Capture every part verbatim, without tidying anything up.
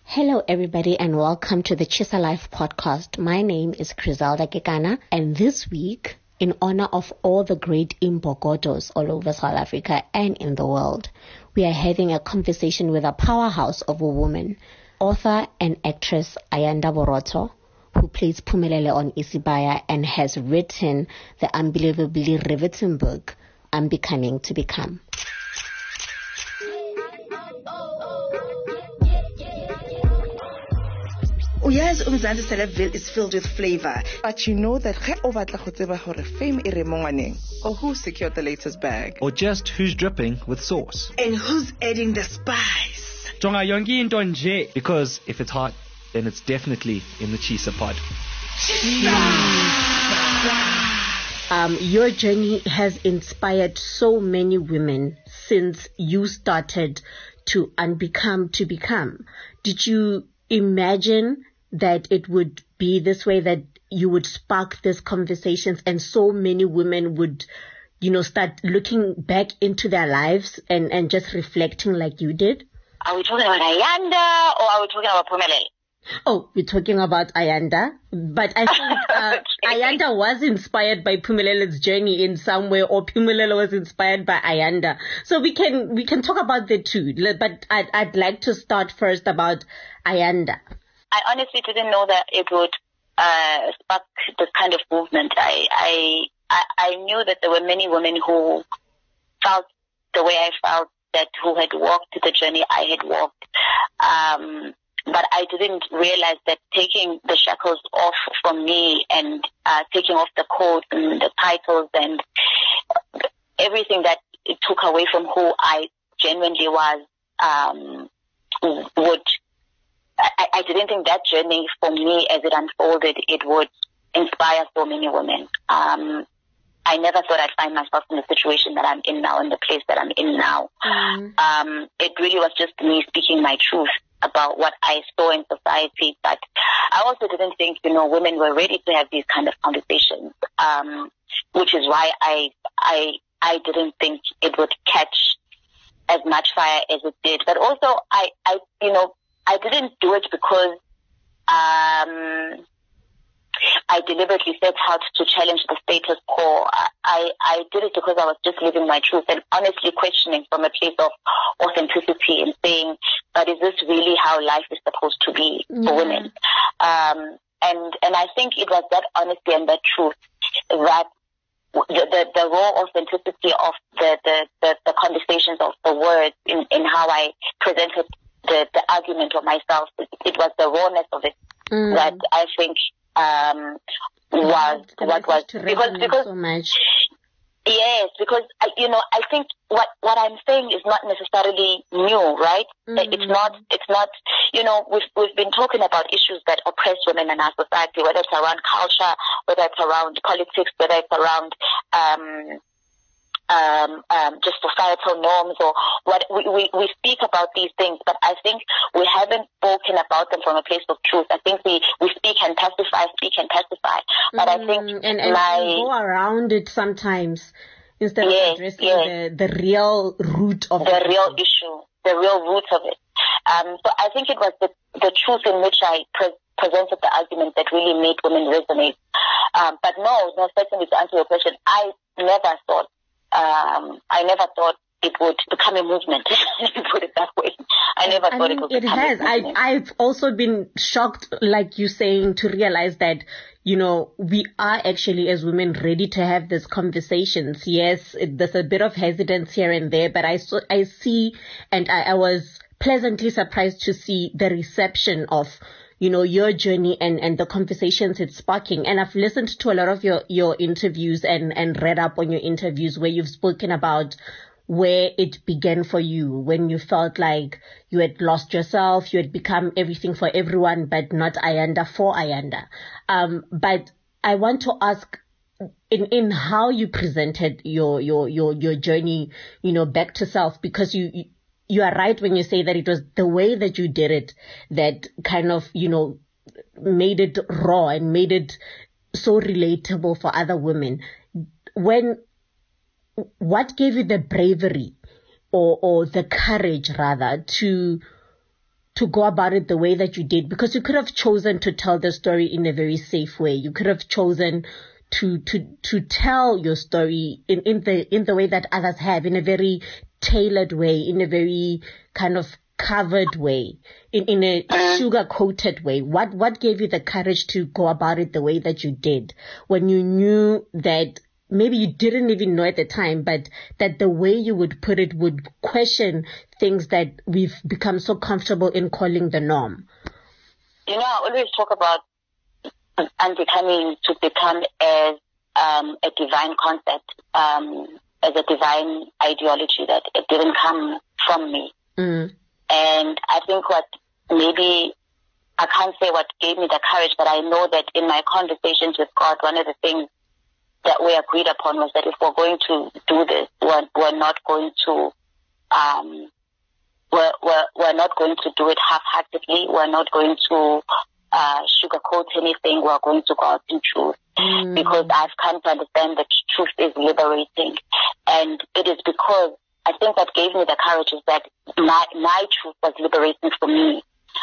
Hello everybody and welcome to the Chisa Life podcast. My name is Griselda Kekana, and this week, in honor of all the great Imbokodos all over South Africa and in the world, we are having a conversation with a powerhouse of a woman, author and actress Ayanda Borotho, who plays Phumelele on Isibaya and has written the unbelievably riveting book, Unbecoming to Become. Yes, Umzansi Celebville is filled with flavor. But you know that ge o batla go tseba gore fame e re mo ngwaneng, or who secured the latest bag, or just who's dripping with sauce, and who's adding the spice. Jonga yonke into nje. Because if it's hot, then it's definitely in the Chisa pod. Um, your journey has inspired so many women since you started to unbecome to become. Did you imagine that it would be this way, that you would spark these conversations and so many women would, you know, start looking back into their lives and, and just reflecting like you did? Are we talking about Ayanda or are we talking about Phumelele? Oh, we're talking about Ayanda, but I think uh, Okay. Ayanda was inspired by Phumelele's journey in some way, or Phumelele was inspired by Ayanda. So we can we can talk about the two, but I'd, I'd like to start first about Ayanda. I honestly didn't know that it would uh, spark this kind of movement. I, I I I knew that there were many women who felt the way I felt, that who had walked the journey I had walked. Um, but I didn't realize that taking the shackles off from me and uh, taking off the codes and the titles and everything that it took away from who I genuinely was um, would. I, I didn't think that journey for me, as it unfolded, it would inspire so many women. Um, I never thought I'd find myself in the situation that I'm in now, in the place that I'm in now. Mm. Um, it really was just me speaking my truth about what I saw in society. But I also didn't think, you know, women were ready to have these kind of conversations, um, which is why I, I, I didn't think it would catch as much fire as it did. But also, I, I, you know, I didn't do it because um, I deliberately set out to challenge the status quo. I, I did it because I was just living my truth and honestly questioning from a place of authenticity and saying, but is this really how life is supposed to be for Yeah. women? Um, and, and I think it was that honesty and that truth that the, the, the raw authenticity of the, the, the, the conversations of the words in, in how I presented the, the argument of myself. It, it was the rawness of it Mm. that I think um, was The what was message to because resonate because so much. yes, because I, you know, I think what what I'm saying is not necessarily new, right? Mm. It's not it's not you know we've we've been talking about issues that oppress women in our society, whether it's around culture, whether it's around politics, whether it's around um Um, um, just societal norms or what we, we, we speak about these things, but I think we haven't spoken about them from a place of truth. I think we, we speak and pacify, speak and pacify. But I think Mm, and, and, my, and go around it sometimes instead Yes, of addressing yes. the, the real root of the it. real issue, the real root of it. Um, so I think it was the, the truth in which I pre- presented the argument that really made women resonate. Um, but no, no, certainly to answer your question, I never thought Um, I never thought it would become a movement. Let me put it that way. I never I thought mean, it would it become has. a movement. I, I've also been shocked, like you saying, to realize that, you know, we are actually as women ready to have these conversations. Yes, it, there's a bit of hesitance here and there, but I, so, I see, and I, I was pleasantly surprised to see the reception of, you know, your journey and, and the conversations it's sparking. And I've listened to a lot of your, your interviews and, and read up on your interviews where you've spoken about where it began for you, when you felt like you had lost yourself, you had become everything for everyone, but not Ayanda for Ayanda. Um, but I want to ask, in, in how you presented your, your, your, your journey, you know, back to self, because you, you You are right when you say that it was the way that you did it that kind of, you know, made it raw and made it so relatable for other women. When, what gave you the bravery or, or the courage rather to, to go about it the way that you did? Because you could have chosen to tell the story in a very safe way. You could have chosen to to to tell your story in, in the in the way that others have, in a very tailored way, in a very kind of covered way, in, in a sugar-coated way. What what gave you the courage to go about it the way that you did, when you knew that maybe you didn't even know at the time, but that the way you would put it would question things that we've become so comfortable in calling the norm? You know, I always talk about unbecoming to become as um, a divine concept, um, as a divine ideology, that it didn't come from me. Mm. And I think what maybe, I can't say what gave me the courage, but I know that in my conversations with God, one of the things that we agreed upon was that if we're going to do this, we're, we're not going to, um, we're, we're, we're not going to do it half-heartedly. We're not going to uh, sugarcoat anything. We're going to go out in truth. Mm. Because I've come to understand that truth is liberating. And it is because I think what gave me the courage is that my, my truth was liberating for me.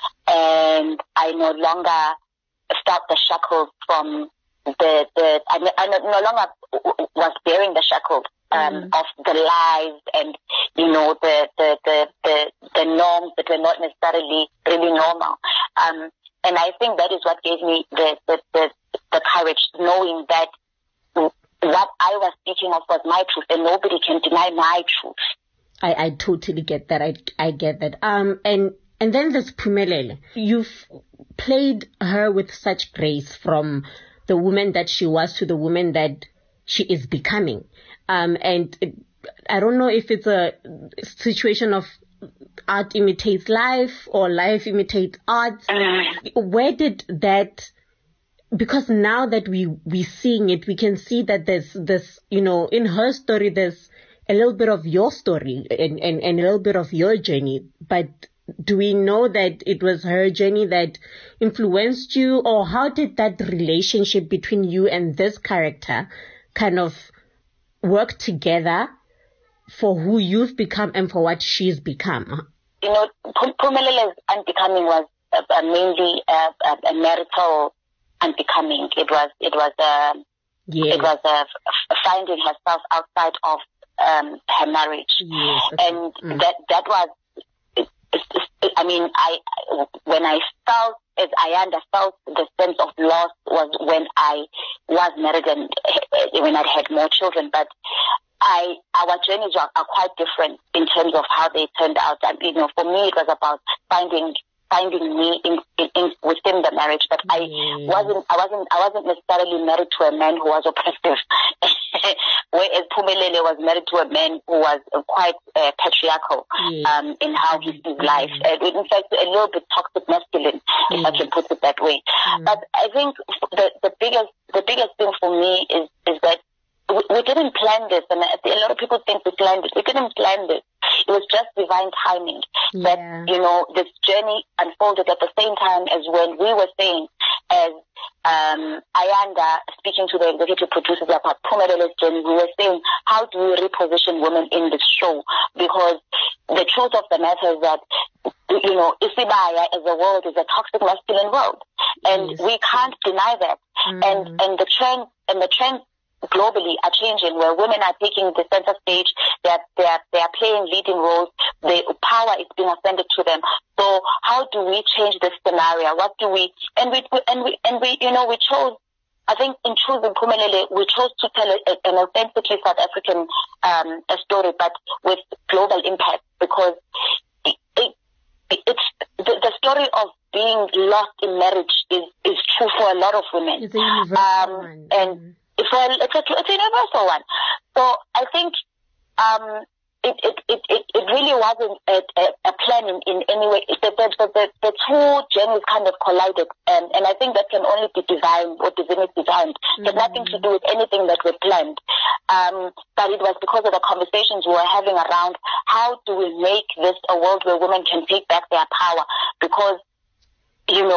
And I no longer felt the shackles from the, the I, I no longer was bearing the shackles um, mm. of the lies and, you know, the, the, the, the, the norms that were not necessarily really normal. Um, and I think that is what gave me the, the, the, the courage, knowing that what I was speaking of was my truth, and nobody can deny my truth. I, I totally get that. I, I get that. Um, and, and then there's Phumelele. You've played her with such grace, from the woman that she was to the woman that she is becoming. Um, and it, I don't know if it's a situation of art imitates life or life imitates art. Where did that, because now that we, we seeing it, we can see that there's this, you know, in her story, there's a little bit of your story and, and, and a little bit of your journey. But do we know that it was her journey that influenced you, or how did that relationship between you and this character kind of work together for who you've become and for what she's become? You know, Phumelele's unbecoming was uh, mainly uh, a, a marital unbecoming. It was, it was, uh, yes. it was uh, finding herself outside of um, her marriage, yes. and mm. that that was. It, it, it, I mean, I when I felt, as I felt the sense of loss was when I was married and when I had more children, but. I, our journeys are, are quite different in terms of how they turned out. And, you know, for me, it was about finding, finding me in, in, in within the marriage. But I mm. wasn't, I wasn't, I wasn't necessarily married to a man who was oppressive. Whereas Phumelele was married to a man who was uh, quite uh, patriarchal, yes. um, in how he sees life. Uh, in fact, a little bit toxic masculine, if yes. I can put it that way. Mm. But I think the, the biggest, the biggest thing for me is, is that We, we didn't plan this, and a lot of people think we planned it. We didn't plan this. It was just divine timing. Yeah. That, you know, this journey unfolded at the same time as when we were saying, as um, Ayanda, speaking to the executive producers about Phumelele's journey, we were saying, how do we reposition women in this show? Because the truth of the matter is that, you know, Isibaya as a world is a toxic masculine world. And yes. we can't deny that. Mm. And, and the trend, and the trend, globally are changing, where women are taking the center stage, they're, they're, they're playing leading roles, the power is being ascended to them. So how do we change this scenario? What do we, and we, and we, and we, you know, we chose, I think in choosing Phumelele, we chose to tell a, an authentically South African, um, a story, but with global impact, because it, it, it's, the, the story of being lost in marriage is, is true for a lot of women. It's a universal um, one. And, mm. It's a, it's, a, it's a universal one. So I think um, it, it, it, it, it really wasn't a, a, a plan in, in any way. The, the, the, the two journeys kind of collided, and, and I think that can only be divine or divinity designed. It had mm-hmm. nothing to do with anything that we planned. Um, but it was because of the conversations we were having around how do we make this a world where women can take back their power. Because, you know,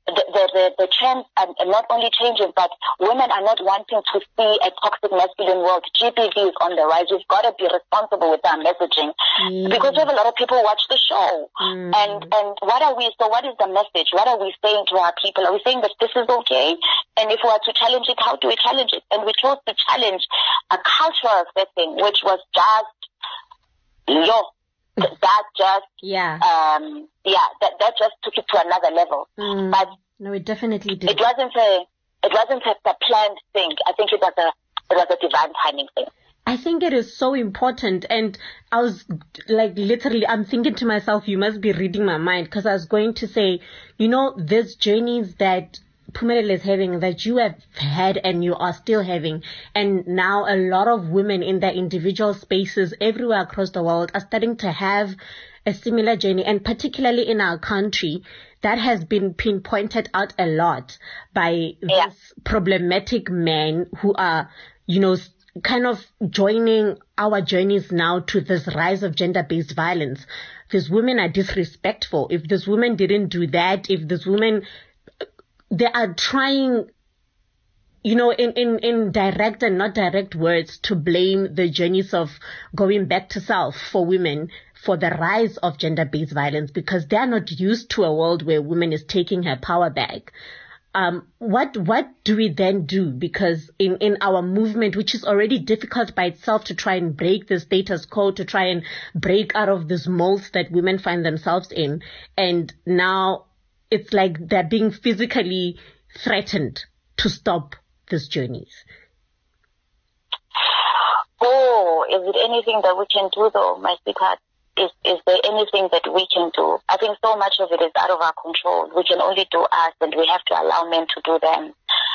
the, the, the, the trends are not only changing, but women are not wanting to see a toxic masculine world. G B V is on the rise. We've got to be responsible with our messaging mm. because we have a lot of people watch the show. Mm. And, and what are we, so what is the message? What are we saying to our people? Are we saying that this is okay? And if we are to challenge it, how do we challenge it? And we chose to challenge a cultural setting, which was just, yo, that just, yeah, um, yeah, that, that just took it to another level. Mm. But no, it definitely did. It wasn't a, it wasn't a, a planned thing. I think it was a, it was a divine timing thing. I think it is so important. And I was like, literally, I'm thinking to myself, you must be reading my mind, because I was going to say, you know, there's journeys that Phumelelo is having, that you have had and you are still having. And now a lot of women in their individual spaces everywhere across the world are starting to have a similar journey. And particularly in our country, that has been pinpointed out a lot by yeah. these problematic men who are, you know, kind of joining our journeys now to this rise of gender-based violence. These women are disrespectful. If these women didn't do that, if these women, they are trying, you know, in, in, in direct and not direct words, to blame the journeys of going back to self for women for the rise of gender-based violence, because they are not used to a world where women is taking her power back. Um, what, what do we then do? Because in, in our movement, which is already difficult by itself to try and break the status quo, to try and break out of these molds that women find themselves in. And now it's like they're being physically threatened to stop these journeys. Oh, is it anything that we can do though, my sweetheart? Is, is there anything that we can do? I think so much of it is out of our control. We can only do us, and we have to allow men to do them.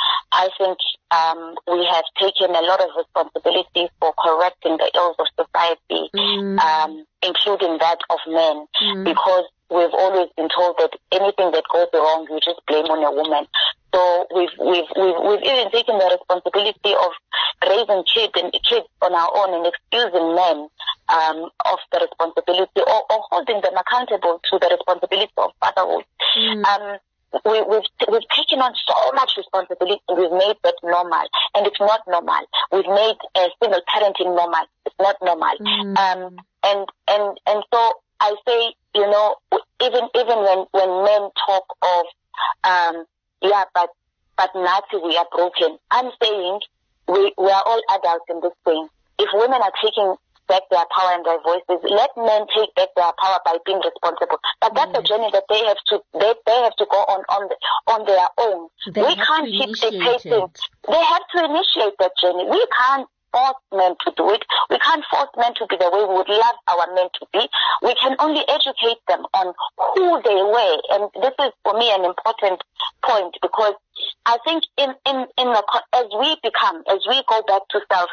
I think um, we have taken a lot of responsibility for correcting the ills of society, mm. um, including that of men, mm. because we've always been told that anything that goes wrong, you just blame on a woman. So we've we've we've, we've even taken the responsibility of raising kids and kids on our own and excusing men um, of the responsibility, or, or holding them accountable to the responsibility of fatherhood. Mm. Um, we, we've we've taken on so much responsibility. We've made that normal, and it's not normal. We've made uh, single parenting normal. It's not normal. Mm. Um, and and and so I say, you know, even even when when men talk of um. Yeah, but but Nazi, we are broken. I'm saying we we are all adults in this thing. If women are taking back their power and their voices, let men take back their power by being responsible. But that's mm. a journey that they have to they they have to go on on the, on their own. They we can't keep dictating. They have to initiate that journey. We can't force men to do it. We can't force men to be the way we would love our men to be. We can only educate them on who they were. And this is, for me, an important point, because I think in, in, in the, as we become, as we go back to self,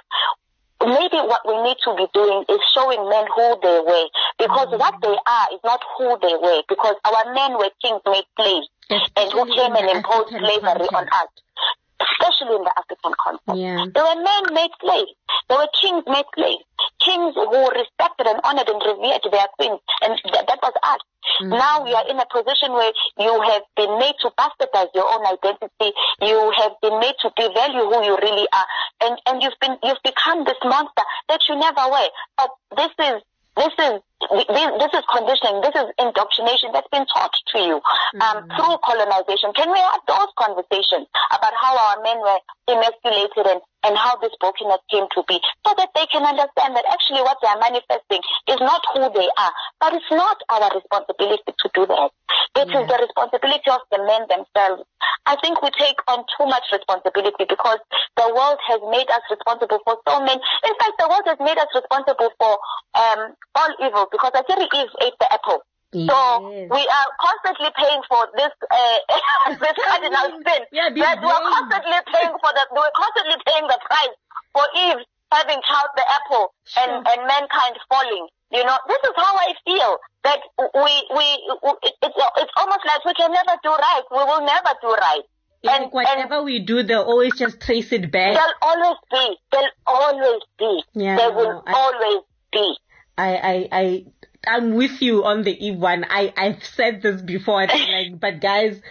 maybe what we need to be doing is showing men who they were, because mm-hmm. what they are is not who they were, because our men were kings made slaves, and who came and imposed slavery on us. Especially in the African context. Yeah. There were men made slaves. There were kings made slaves. Kings who respected and honored and revered their queens. And th- that was us. Mm-hmm. Now we are in a position where you have been made to bastardize your own identity. You have been made to devalue who you really are. And, and you've been, you've become this monster that you never were. But this is, this is, this is conditioning, this is indoctrination that's been taught to you um, mm-hmm. through colonization. Can we have those conversations about how our men were emasculated and, and how this brokenness came to be, so that they can understand that actually what they are manifesting is not who they are, but it's not our responsibility to do that. It yeah. is the responsibility of the men themselves. I think we take on too much responsibility, because the world has made us responsible for so many. In fact, the world has made us responsible for um, all evil, because I think Eve ate the apple. Yes. So we are constantly paying for this uh, this cardinal sin. Yeah, we are constantly paying for the we're constantly paying the price for Eve having child the apple sure. and, and mankind falling. You know, this is how I feel, that we we it, it's it's almost like we can never do right. We will never do right. It's and like whatever and we do, they'll always just trace it back. There'll always be. There'll always be. Yeah, there will I, always be. I I I. I'm with you on the Eve one. I, I've said this before, like, but guys,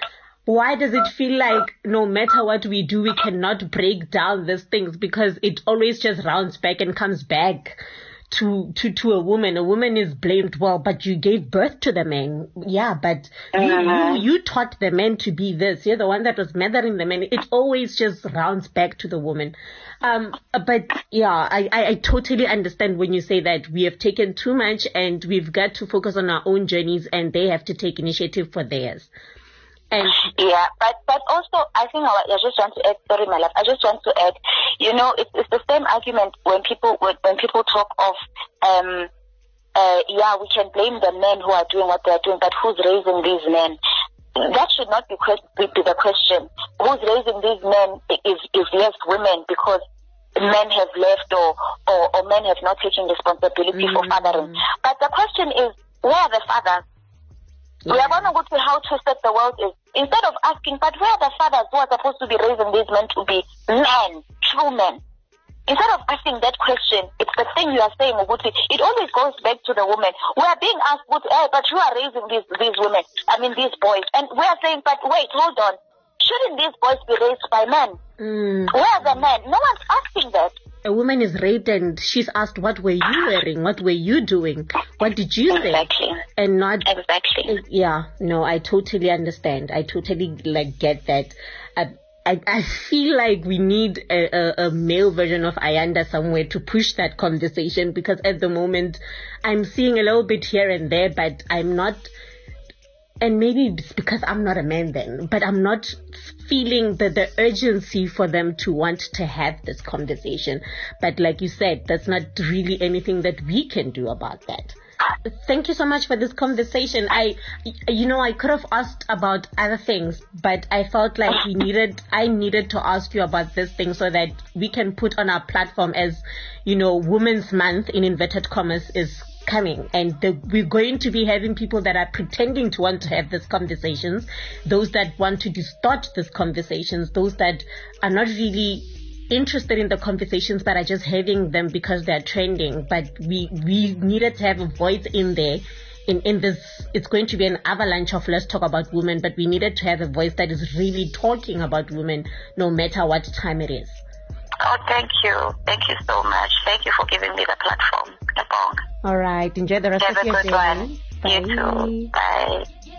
Why does it feel like no matter what we do, we cannot break down these things, because it always just rounds back and comes back to, to, to a woman. A woman is blamed. Well, but you gave birth to the man. Yeah, but you, you, you taught the man to be this. You're the one that was mothering the man. It always just rounds back to the woman. Um, but yeah, I, I, I totally understand when you say that we have taken too much and we've got to focus on our own journeys and they have to take initiative for theirs. And yeah, but but also I think I, I just want to add. Sorry, my love. I just want to add. You know, it's it's the same argument when people when, when people talk of um uh yeah we can blame the men who are doing what they are doing, but who's raising these men? That should not be, be the question. Who's raising these men is is yes women, because men have left or or, or men have not taken responsibility mm. for fathering. But the question is, where are the fathers? Yeah. We are going to go to how twisted the world is. Instead of asking, but where are the fathers who are supposed to be raising these men to be men, true men? Instead of asking that question, it's the thing you are saying, Uguti. It always goes back to the woman. We are being asked, hey, but you are raising these, these women, I mean these boys. And we are saying, but wait, hold on. Shouldn't these boys be raised by men? Mm. Where are the men? No one's asking that. A woman is raped and she's asked, what were you wearing? What were you doing? What did you exactly. think? And not exactly. Yeah, no, I totally understand. I totally like get that. I, I, I feel like we need a, a, a male version of Ayanda somewhere to push that conversation, because at the moment I'm seeing a little bit here and there, but I'm not. And maybe it's because I'm not a man then, but I'm not feeling the, the urgency for them to want to have this conversation. But like you said, that's not really anything that we can do about that. Thank you so much for this conversation. I, you know, I could have asked about other things, but I felt like we needed, I needed to ask you about this thing so that we can put on our platform as, you know, Women's Month in inverted commas is coming, and the, we're going to be having people that are pretending to want to have these conversations, those that want to distort these conversations, those that are not really interested in the conversations but are just having them because they're trending. But we we needed to have a voice in there. In, in this, it's going to be an avalanche of let's talk about women, but we needed to have a voice that is really talking about women no matter what time it is. Oh, thank you. Thank you so much. Thank you for giving me the platform. All right. Enjoy the rest Have of your day. Have a good one. Bye. You too. Bye.